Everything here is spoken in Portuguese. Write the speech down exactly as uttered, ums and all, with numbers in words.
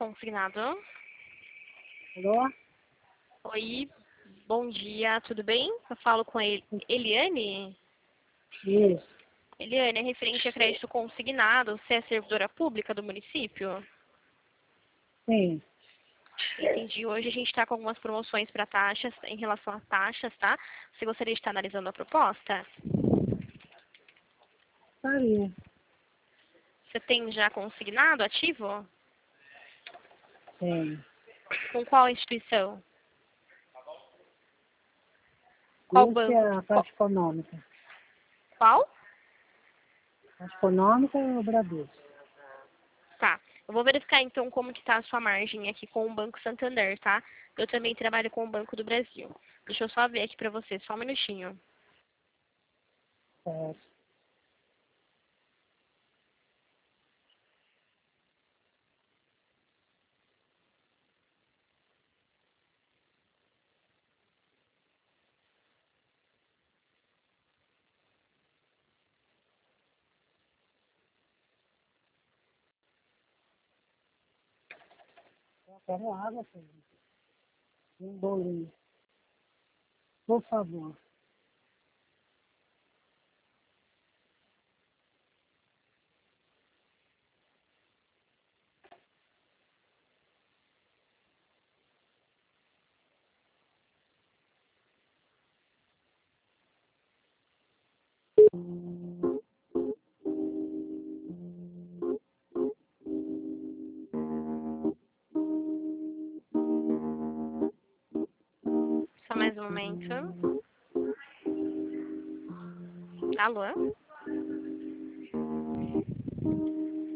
consignado. Alô? Oi, bom dia, tudo bem? Eu falo com ele. Eliane? Isso. Eliane, é referente a crédito consignado. Você é servidora pública do município? Sim. Entendi. Hoje a gente está com algumas promoções para taxas, em relação a taxas, tá? Você gostaria de estar analisando a proposta? Faria. Você tem já consignado ativo? Sim. Com qual instituição? Qual Esse banco? é a Qual? Caixa Econômica. Qual? Caixa Econômica é o Bradesco. Tá. Eu vou verificar então como que tá a sua margem aqui com o Banco Santander, tá? Eu também trabalho com o Banco do Brasil. Deixa eu só ver aqui pra você, só um minutinho. Certo. Eu quero água, filho. Um bolinho. Por favor. Só mais um momento. Alô?